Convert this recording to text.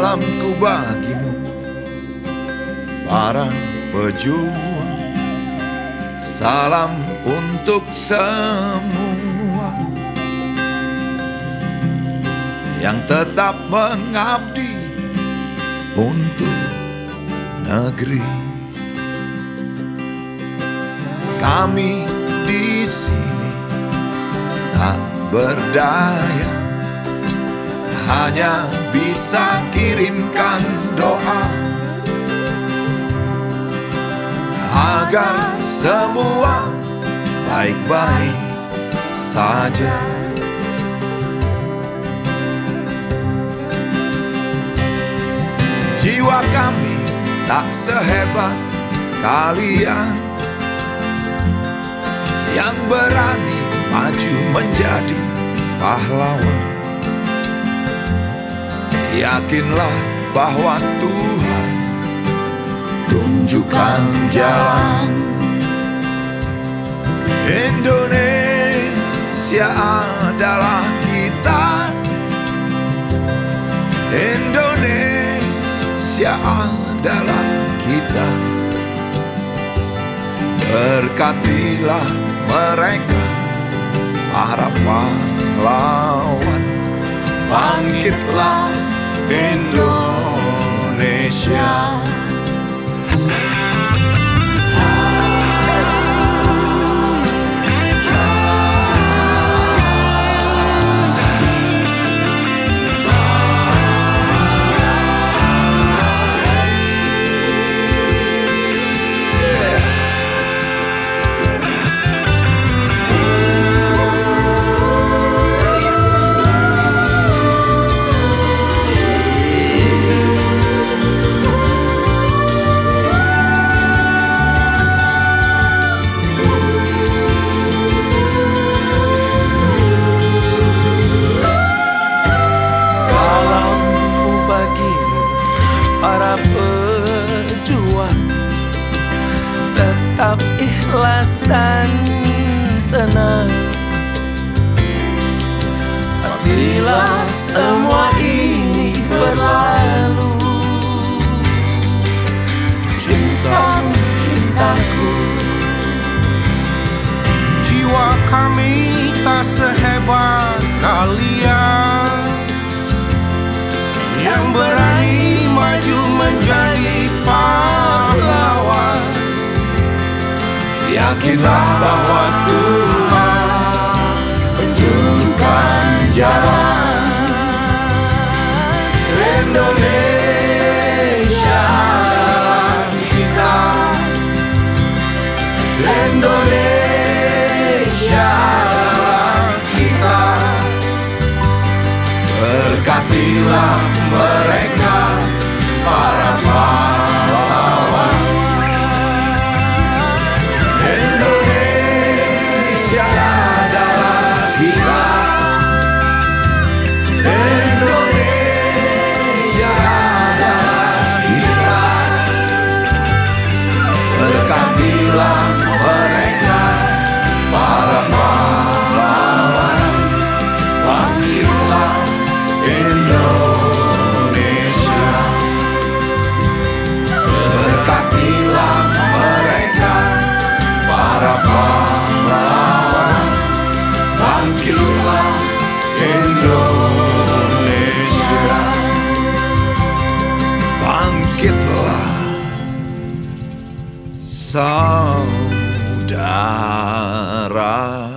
Salamku bagimu, para pejuang. Salam untuk semua yang tetap mengabdi untuk negeri. Kami di sini tak berdaya, hanya bisa kirimkan doa agar semua baik-baik saja. Jiwa kami tak sehebat kalian yang berani maju menjadi pahlawan. Yakinlah bahwa Tuhan tunjukkan jalan. Indonesia adalah kita, Indonesia adalah kita. Berkatilah mereka, para pahlawan. Bangkitlah Indonesia. Para pejuang, tetap ikhlas dan tenang. Pastilah semua ini berlalu. Cintamu, cintaku. Jiwa kami tak sehebat kalian yang berani maju menjadi pahlawan. Yakinlah bahwa Tuhan tunjukkan jalan. Indonesia kita, Indonesia kita. Berkatilah mereka, para pahlawan. Indonesia adalah kita, Indonesia adalah kita. Berkatilah mereka, para pahlawan. Bangkitlah Indonesia. Berkatilah mereka, para pahlawan. Bangkitlah Indonesia. Bangkitlah saudara.